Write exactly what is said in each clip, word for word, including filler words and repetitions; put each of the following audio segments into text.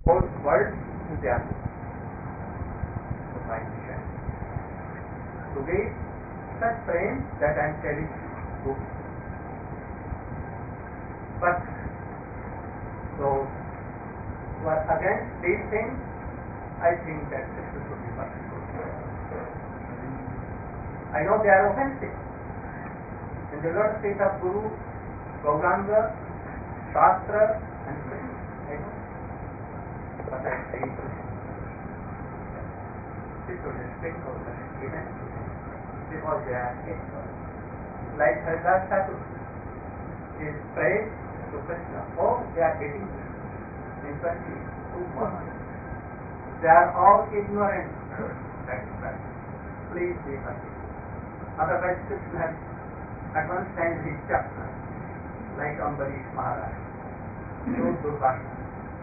whole world is there. My mission to be such frame that I am telling you. But those who are against these things, I think that this should be merciful. I know they are offensive. In the Lord state of Guru, Gauranga, Shastra, and Krishna. I know. But I say, this should respect our given because they are ignorant. Like Haridas Thakur is praised to Krishna. Oh, they are getting in twenty-two months. They are all ignorant. That's right. Please be happy. Otherwise, Krishna has at one time his chapter, like Ambarish Maharaj. So Durvasha.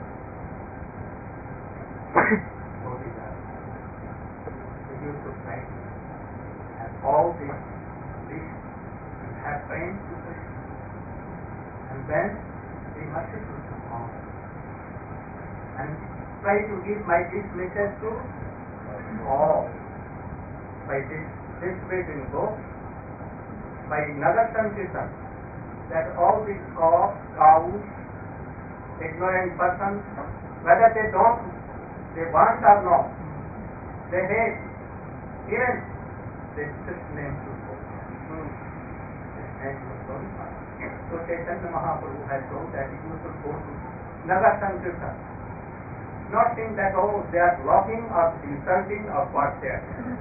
So these are the use of life. And all these these have prayed to Krishna. And then be merciful to all. And try to give my this message to all. By this, this way will go. By Nagar Sankirtan, that all these cows, cows, ignorant persons, whether they don't, they want or not, they hate, even this name should go. This name should go. So Chaitanya Mahaprabhu has told that you should go to Nagar Sankirtan. Not think that, oh, they are blocking or insulting or what they are doing.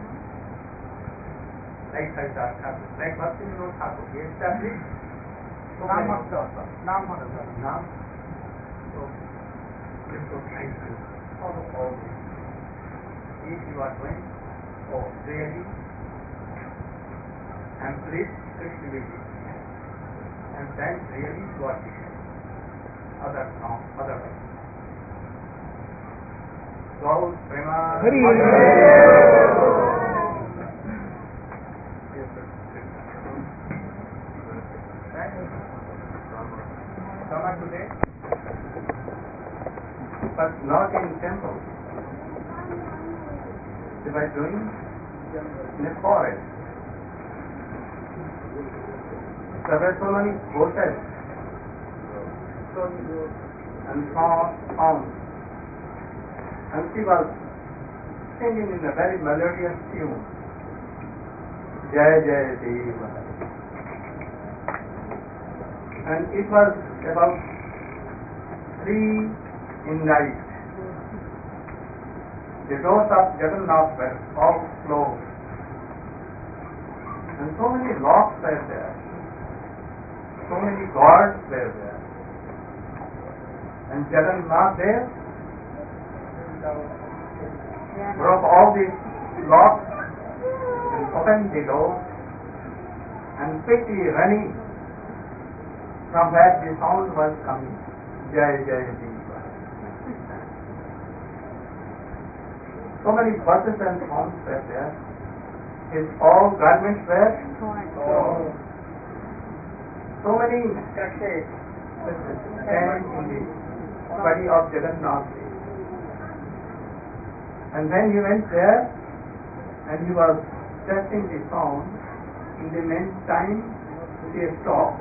Like Haridas Thakur, like Bhakti Vinod Thakur, he established Nam Bhakta, Nam Bhakta, Nam. So, this was trying to follow all this. If you are doing, oh, really, and please, Krishna will be. And then really you are teaching other songs, other ways. Gaur Prema Hari Sama today, but not in temple. They were doing in a forest. There were so many bushes and songs. And she was singing in a very melodious tune. Jai Jai Deva. And it was about three in night. The doors of Jagannath were all closed. And so many locks were there. So many guards were there. And Jagannath there broke all these locks and opened the door and quickly running from where the sound was coming. Jai Jai Deva. So many buses and songs were there. His all garments were torn. So many crashes stand in the body of Jagannath. And when he went there and he was testing the sound, in the meantime he stopped.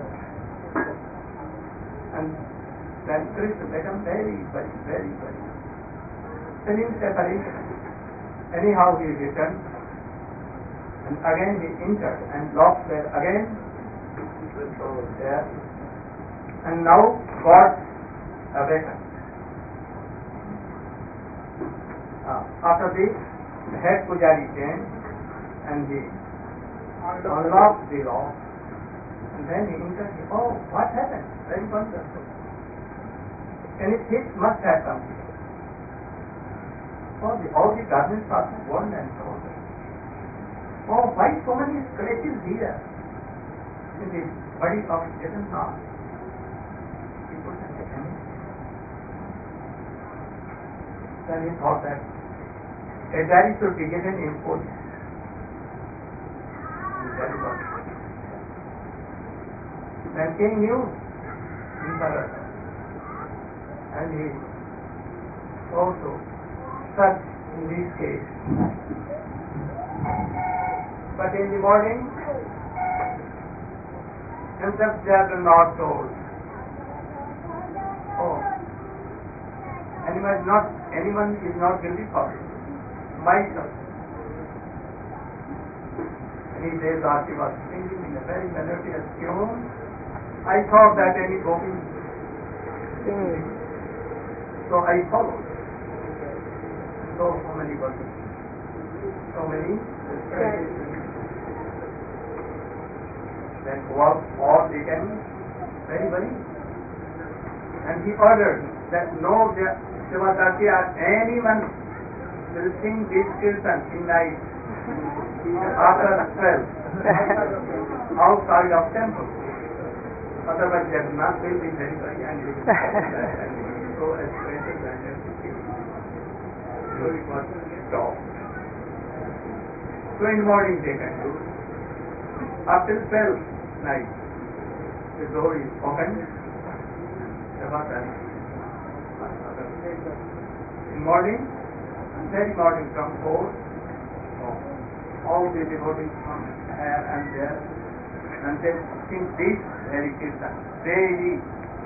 And then Krishna became very, very, very, very feeling separation. Anyhow he returned and again he entered and locks were again there. And now God awakened. Uh, after this, the head pujari came and he unlocked the lock. And then he entered. Oh, what happened? Very wonderful. And it, it must have something. Oh, the, all the garments are worn and torn. Oh, why so many scratches here in the body of Jagannath? He couldn't get anything. Then he thought that a diary should be given in post. Then King knew in Bharat, and he also such in this case. But in the morning, themselves they are not told. Oh, anyone is not, anyone is not guilty for it. Myself. And he says that he was singing in a very melodious tune. I thought that any gopi. Mm. So I followed. So how many persons? So many? Then was all taken very very. And he ordered that no Shivataki or anyone will sing this kirtan in night after twelve outside of temple. Otherwise Jagannath will be very very angry and he will go as greater than everything. So it was stopped. So in the morning they can do. Up till twelve night the door is opened. In morning, very morning from four, all the devotees come here and there and they sing this very kirtan daily.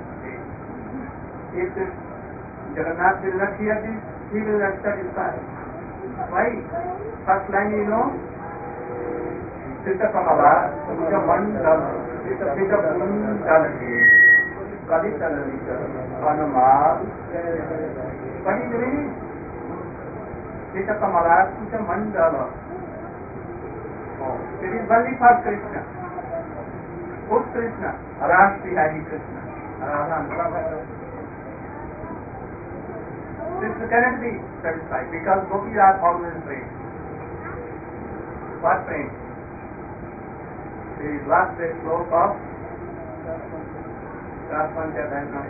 If Jagannath will not hear this, he will not satisfy. Why? First line you know, Sita Kamala, Sita Mandala, Sita Sita Mandala, Kaditala, Anamal. What is the meaning? Sita Kamala, Sita Mandala. Oh, it is only for Krishna. Who's Krishna? Ras Bihari Krishna. This cannot be satisfied because gopis are always praying. What praying? The last day slope of Raspanchadana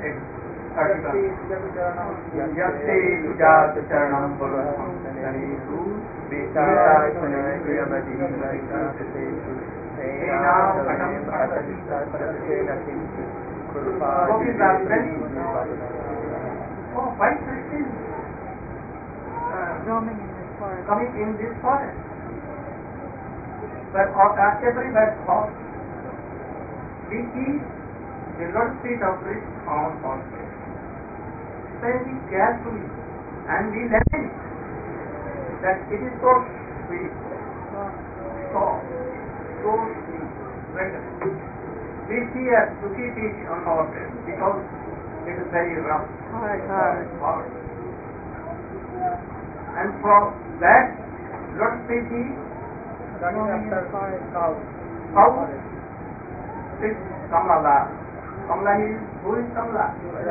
Yasti Sujat Charanam Purusham Sanisu Vita Sunayavati Varikasesu Enam Patam Patasena Kintu Gopis are praying. Oh, why Krishna is Roaming in this forest. coming in this forest? But uh, every word thought, we see the Lord's feet of Krishna on also. Very carefully, and we learn that it is so sweet, soft, so sweet. We fear to keep it on our breast because it is very rough, Hard, hard. hard. And for that, Lord's feet is Roaming in the forest. how? Six Kamala. Kamala is, who is Kamala?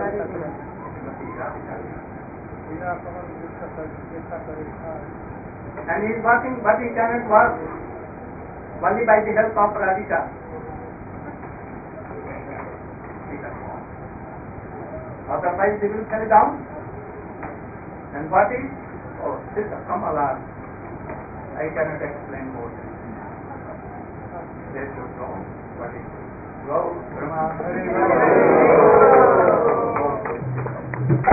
And he is working, but he cannot work only by the help of Radhika. Otherwise he will fell down. And what is? Oh, this is Kamala. I cannot explain more. They should know what it is. Go, Brahma, Hari Hari.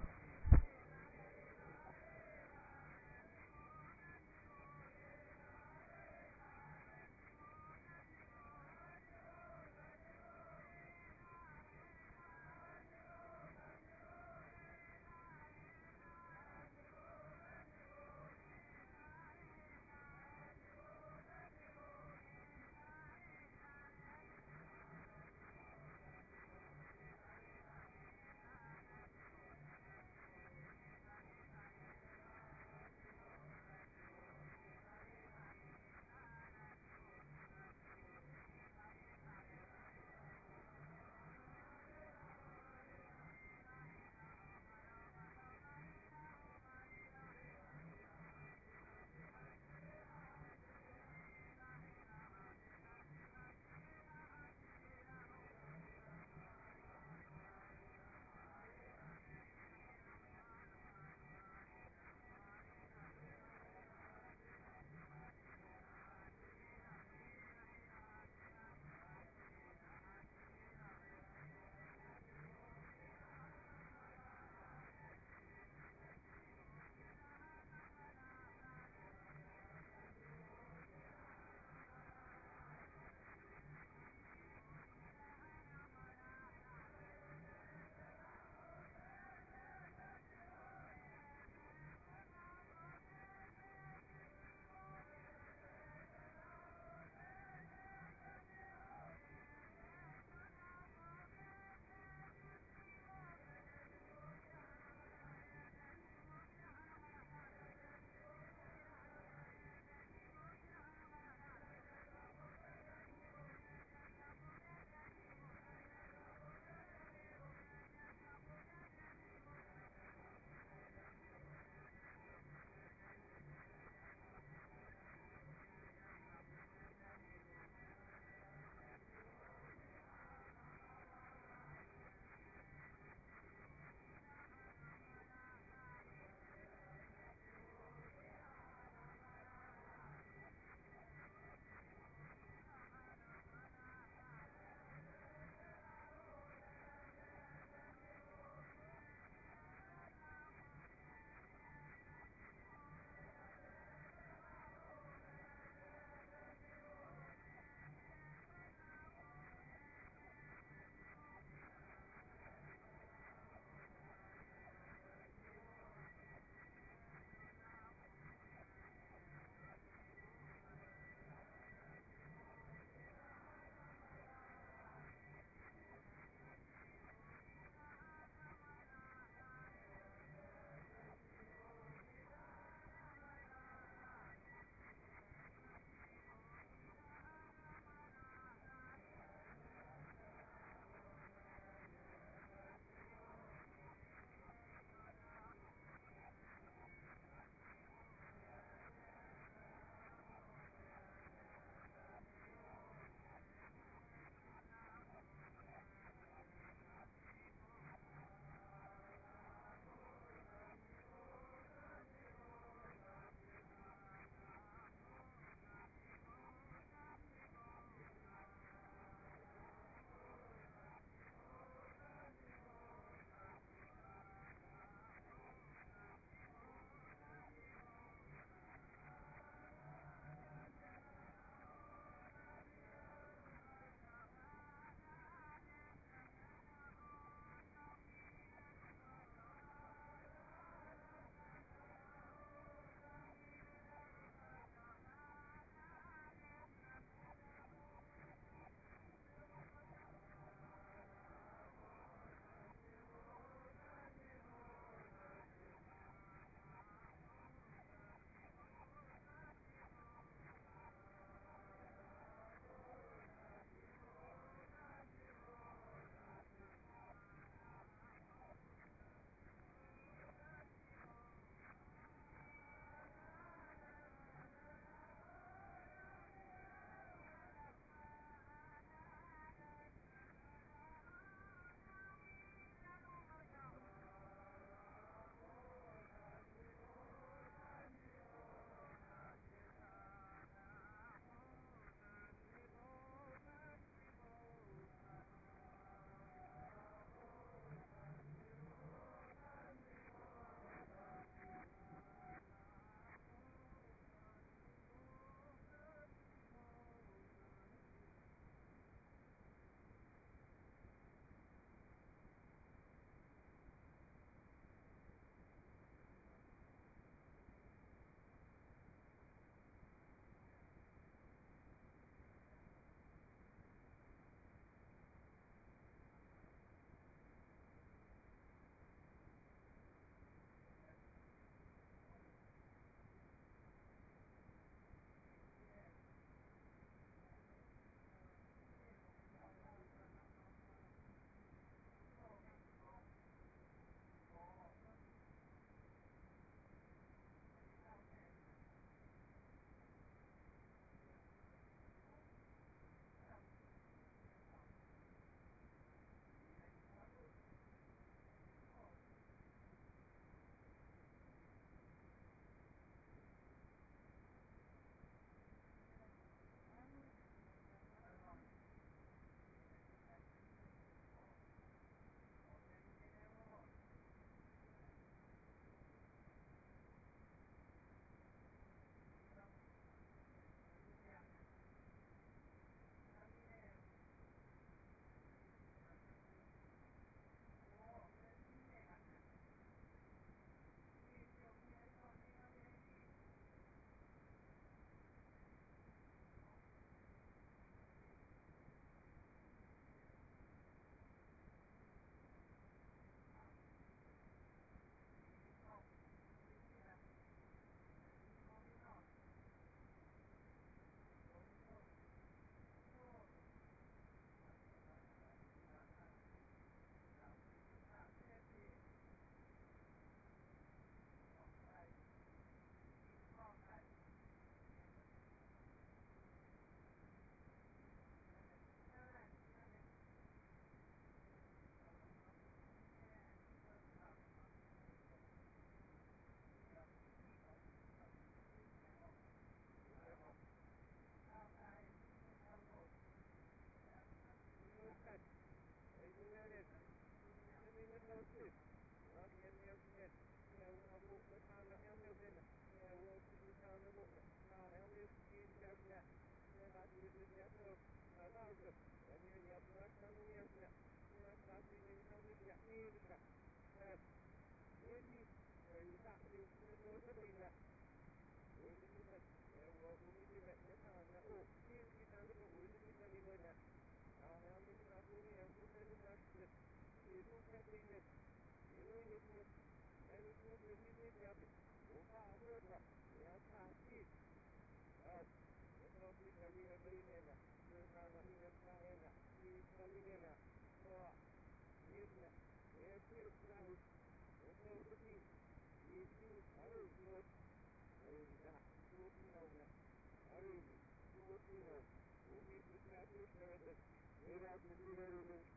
Yes. Not in the internet. Yeah, we'll walk the town of Hamilton. Yeah, we'll see the town of Now, Hamilton is there. Yeah, I do the network. I love it. And then you have to work on the internet. Yeah, that's the internet. Yeah, music. Yeah. Really, you got to do something that. We're going to do that. Yeah, well, we need to get the town. Oh, here's the town of we're going to do something like that. Now, Hamilton, I'm going to have to do that. You do something that. You know, you do. And it's not really good. You have to. Oh, I heard that. Yeah, I see. Uh, it's not good. I mean, I'm going to do that. You're not going to do that. You're not going to do that. So, here's that. Yeah, here's that. Okay, okay. You do. I don't know. That working on that. I mean, working on. We need to start this service. We have to do everything.